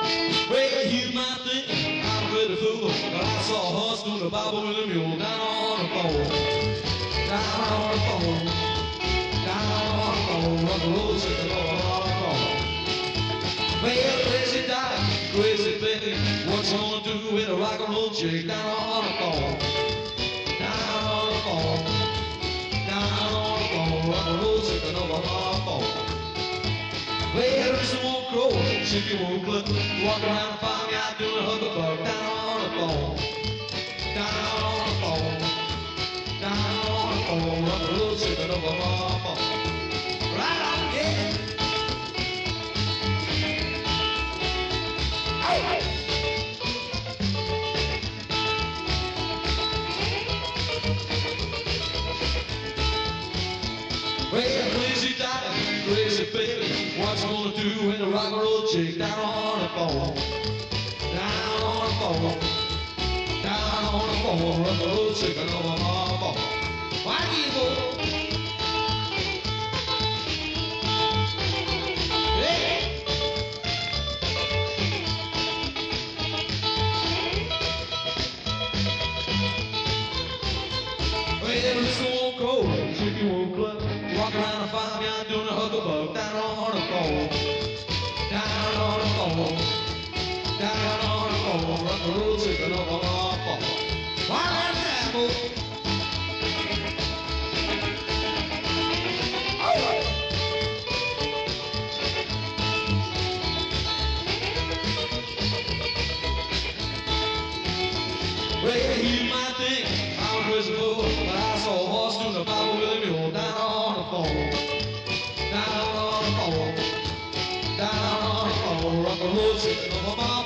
Well, you might think I'm a pretty fool, but I saw a horse doing the Bible with a mule down on the phone. Down on the phone. Down on the phone. Run the road, sitting on the phone. Well, crazy died, crazy baby. What you gonna do with a rock and roll chick down on the phone? Down on the phone. Down on the phone. Run the road, sitting on the phone. Well, Rooster won't crow, chicken won't cluck. Walk around the farmyard doing a hucklebuck down on the phone. Down on the phone. Down on the phone. Run the road, sitting on the phone. Right on, yeah. Well, crazy daddy, crazy baby, what you gonna do with a rock and roll chick down on the phone? Down on the phone, down on the phone, rock and roll chick on the phone. Why do you go? Well, this won't go, chicken won't cluck. Walk around the farmyard doing a hucklebuck down on the phone. Down on the phone. Down on the phone. Rock the road, chicken on the phone. Why not that, boy? Well, you might think I'm a crazy fool, but I saw a horse doing the Bible with a mule down on the phone. Down on the phone. Down on the phone. Rock the road, sitting on my